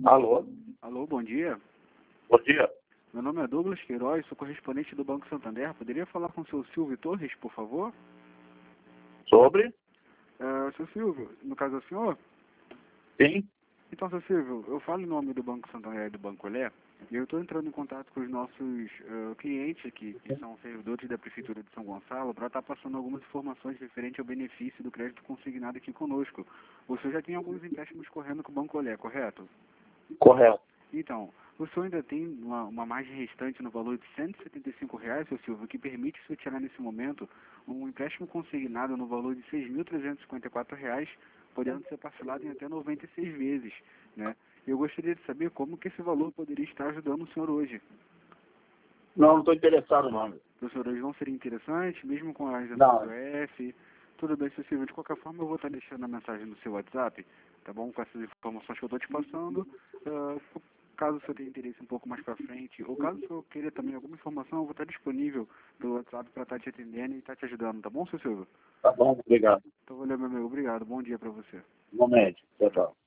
Alô? Alô, bom dia. Bom dia. Meu nome é Douglas Queiroz, sou correspondente do Banco Santander. Poderia falar com o seu Silvio Torres, por favor? Sobre? Seu Silvio, no caso é o senhor? Sim. Então, seu Silvio, eu falo em nome do Banco Santander e do Banco Olé, e eu estou entrando em contato com os nossos clientes aqui, que são servidores da Prefeitura de São Gonçalo, para estar passando algumas informações referentes ao benefício do crédito consignado aqui conosco. O senhor já tem alguns empréstimos correndo com o Banco Olé, correto? Correto. Então, o senhor ainda tem uma margem restante no valor de R$ 175, seu Silvio, que permite o senhor tirar nesse momento um empréstimo consignado no valor de R$ 6.354, podendo ser parcelado em até 96 vezes, né? Eu gostaria de saber como que esse valor poderia estar ajudando o senhor hoje. Não estou interessado não. Para o senhor hoje não seria interessante, mesmo com a isenção Não. do F? Tudo bem, seu Silvio. De qualquer forma, eu vou estar deixando a mensagem no seu WhatsApp, tá bom? Com essas informações que eu estou te passando. Caso o senhor tenha interesse um pouco mais para frente, ou caso o senhor queira também alguma informação, eu vou estar disponível pelo WhatsApp para estar te atendendo e estar te ajudando, tá bom, seu Silvio? Tá bom, obrigado. Então, valeu, meu amigo. Obrigado. Bom dia para você. Igualmente. Tchau, tchau.